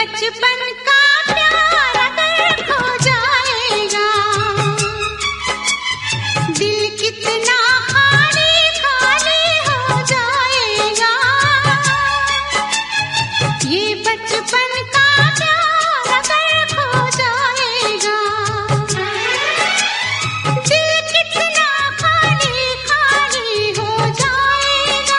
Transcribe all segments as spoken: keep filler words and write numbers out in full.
बचपन का प्यार अगर खो जाएगा, दिल कितना खाली खाली हो जाएगा। ये बचपन का प्यार अगर खो जाएगा, दिल कितना खाली खाली हो जाएगा।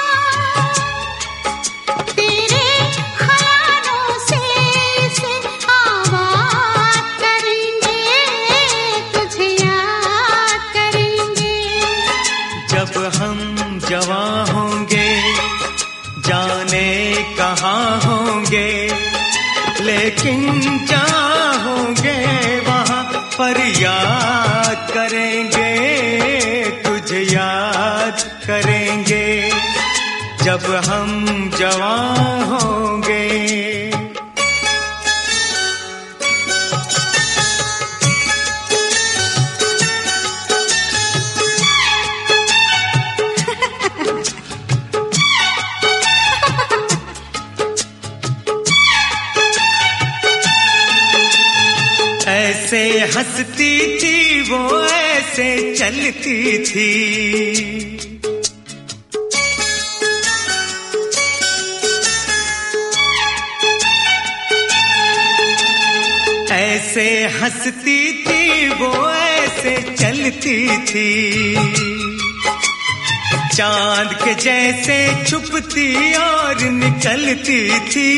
तेरे ख्यालों से इसे आबाद करेंगे, तुझे याद करेंगे। जब हम जवां होंगे जाने कहाँ होंगे, लेकिन जहाँ होंगे वहाँ पर याद करेंगे, तुझे याद करेंगे। जब हम जवां होंगे। ऐसे हंसती थी वो, ऐसे चलती थी, ऐसे हंसती थी वो, ऐसे चलती थी। चांद के जैसे छुपती और निकलती थी,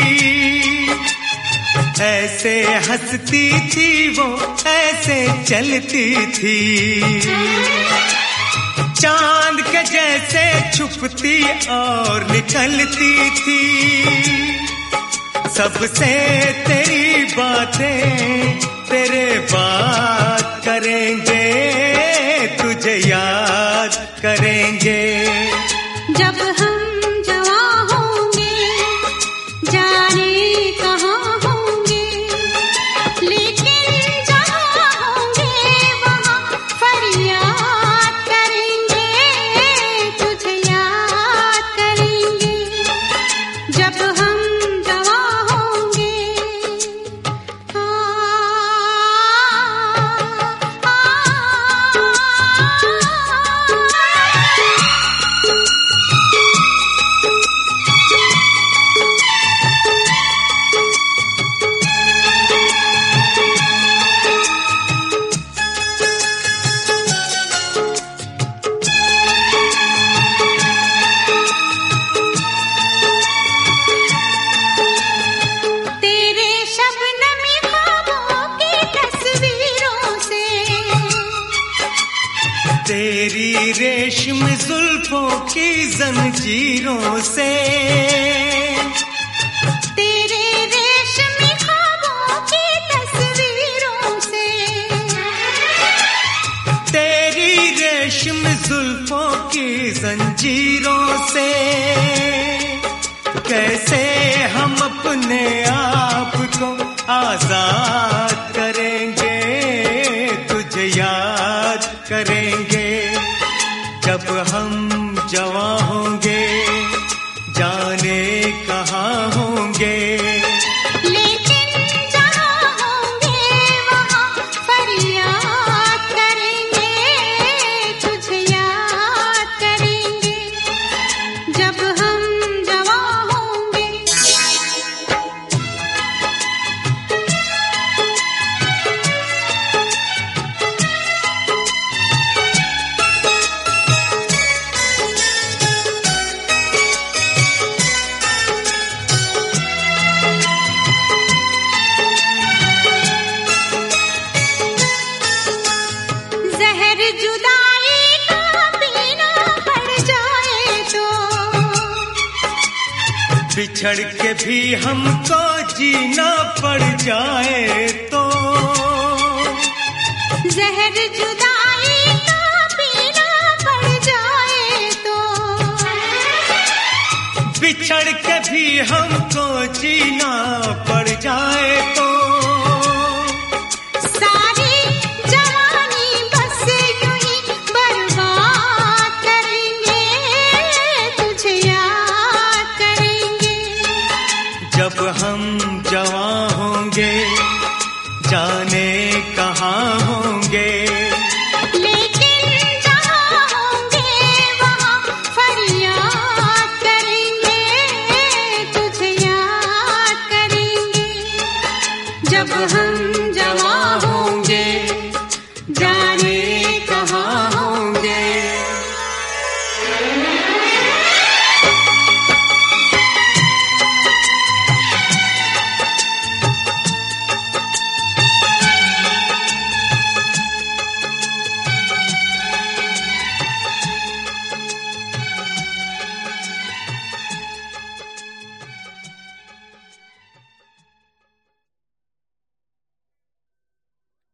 ऐसे हंसती थी वो, ऐसे चलती थी। चांद के जैसे छुपती और निकलती थी। सबसे तेरी बातें तेरे बात करेंगे, तुझे याद करेंगे। जब हम जवां होंगे जाने कहाँ होंगे, लेकिन जहाँ होंगे वहाँ फरियाद करेंगे, तुझे याद करेंगे। जब हम जवां होंगे। आ, आ, आ, तेरे शबनमी ख्वाबों की तस्वीरों से, तेरी रेशम जुल्फों की जंजीरों से, तेरे रेशमी ख्वाबों की तस्वीरों से, तेरी रेशम जुल्फों की जंजीरों से। कैसे हम अपने आप को आजाद करेंगे, तुझे याद करेंगे। जब हम जवां होंगे जाने कहाँ होंगे, लेकिन जहाँ होंगे वहाँ फरियाद करेंगे, तुझे याद करेंगे। जब हम जवां होंगे। जहर जुदाई का पीना पड़ जाए तो, बिछड़ के भी हमको जीना पड़ जाए तो। जहर जुदाई का पीना पड़ जाए तो, बिछड़ के भी हमको जीना पड़ जाए तो। सारी जवानी बस यूं ही बर्बाद करेंगे, तुझे याद करेंगे। जब हम जवां जवां होंगे, जाने कहाँ होंगे। लेकिन जहाँ होंगे वहाँ फरियाद करेंगे, तुझे याद करेंगे। जब हम